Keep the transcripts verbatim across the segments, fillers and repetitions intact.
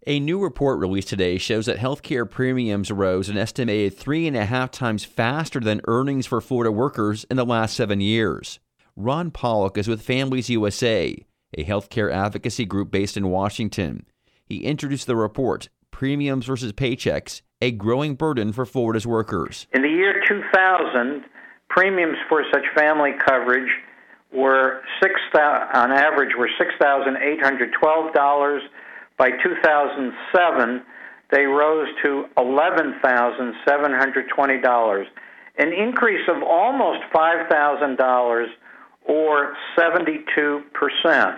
A new report released today shows that healthcare premiums rose an estimated three and a half times faster than earnings for Florida workers in the last seven years. Ron Pollock is with Families U S A, a healthcare advocacy group based in Washington. He introduced the report, Premiums versus Paychecks, a growing burden for Florida's workers. In the year two thousand, premiums for such family coverage were six on average were six thousand eight hundred twelve dollars. By two thousand seven, they rose to eleven thousand seven hundred twenty dollars, an increase of almost five thousand dollars or seventy-two percent.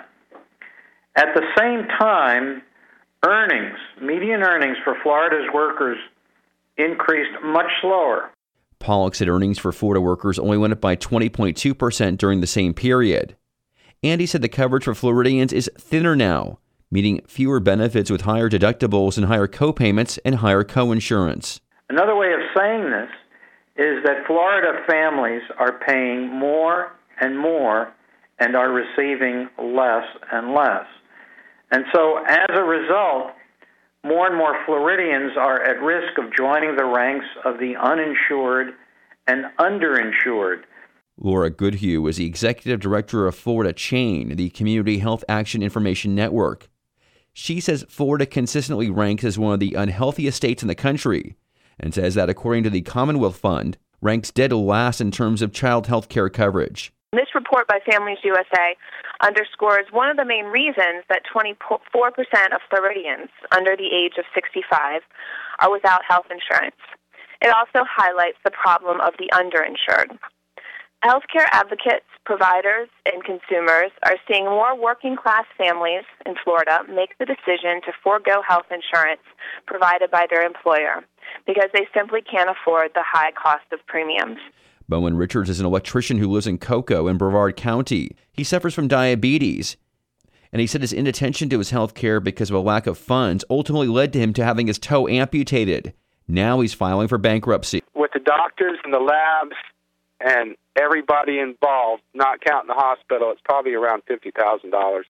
At the same time, earnings, median earnings for Florida's workers increased much slower. Pollock said earnings for Florida workers only went up by twenty point two percent during the same period. And he said the coverage for Floridians is thinner now, meaning fewer benefits with higher deductibles and higher co-payments and higher co-insurance. Another way of saying this is that Florida families are paying more and more and are receiving less and less. And so as a result, more and more Floridians are at risk of joining the ranks of the uninsured and underinsured. Laura Goodhue is the executive director of Florida Chain, the Community Health Action Information Network. She says Florida consistently ranks as one of the unhealthiest states in the country and says that, according to the Commonwealth Fund, ranks dead last in terms of child health care coverage. This report by Families U S A underscores one of the main reasons that twenty-four percent of Floridians under the age of sixty-five are without health insurance. It also highlights the problem of the underinsured. Healthcare advocates, providers, and consumers are seeing more working-class families in Florida make the decision to forego health insurance provided by their employer because they simply can't afford the high cost of premiums. Bowen Richards is an electrician who lives in Cocoa in Brevard County. He suffers from diabetes, and he said his inattention to his health care because of a lack of funds ultimately led to him to having his toe amputated. Now he's filing for bankruptcy. With the doctors and the labs and everybody involved, not counting the hospital, it's probably around fifty thousand dollars.